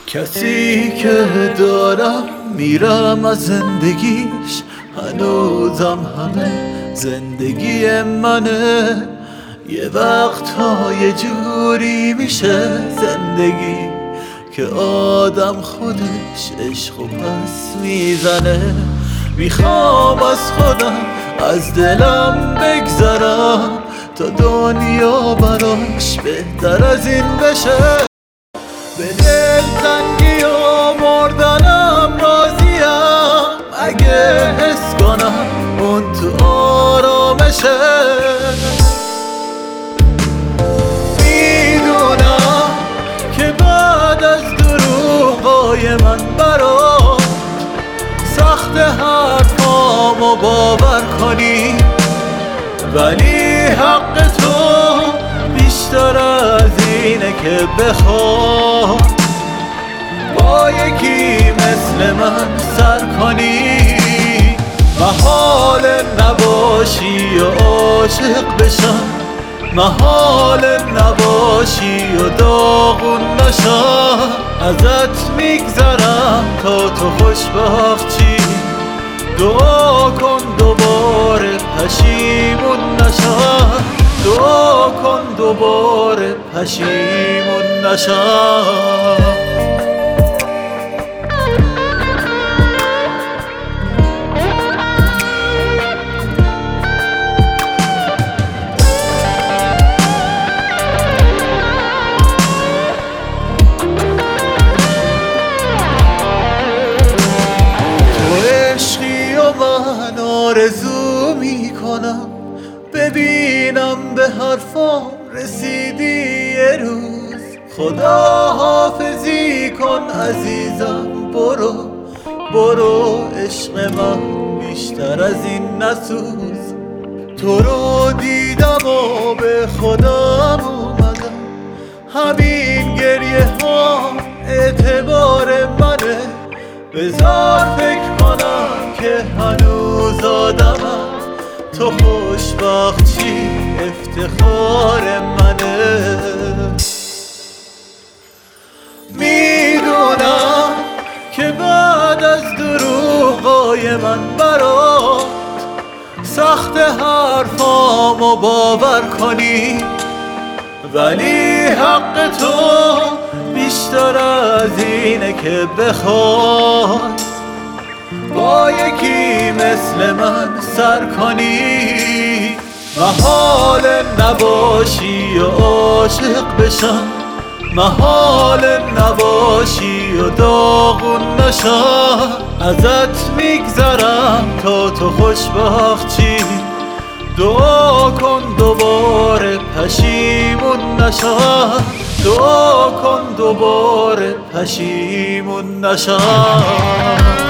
کسی که دارم میرم از زندگیش، هنوزم همه زندگی منه. یه وقتها یه جوری میشه زندگی که آدم خودش عشق و پس میزنه. میخوام از خودم از دلم بگذرم تا دنیا براش بهتر از این بشه. به دلتنگی و مردنم راضیم اگه حس کنم اون تو آرامشه. میدونم که بعد از دروغای من برات سخت حرفامو باور کنی، ولی حق تو بیشتر از اینه که بخوای با یکی مثل من سر کنی. محال نباشی و عاشق بشم، محال نباشی و داغون نشم. ازت میگذرم تا تو خوشبخت چی، دعا کن دوباره پشیمون نشم، دعا کن دوباره پشیمون نشم. من آرزو میکنم ببینم به حرفام رسیدی یه روز. خدا حافظی کن عزیزم، برو برو عشق من بیشتر از این نسوز. تو رو دیدم و به خودم اومدم، همین گریه ها اعتبار منه. بذار فکر کنم که هنوز آدمم، تو خوشبخت چی افتخار منه. میدونم که بعد از دروغای من برات سخت حرفامو باور کنی، ولی حق تو بیشتر از اینه که بخوای با یکی مثل من سر کنی. محال نباشی و عاشق بشم، محال نباشی و داغون نشم. ازت میگذرم تا تو خوشبخت چی، دعا کن دوباره پشیمون نشم، دعا کن دوباره پشیمون نشم.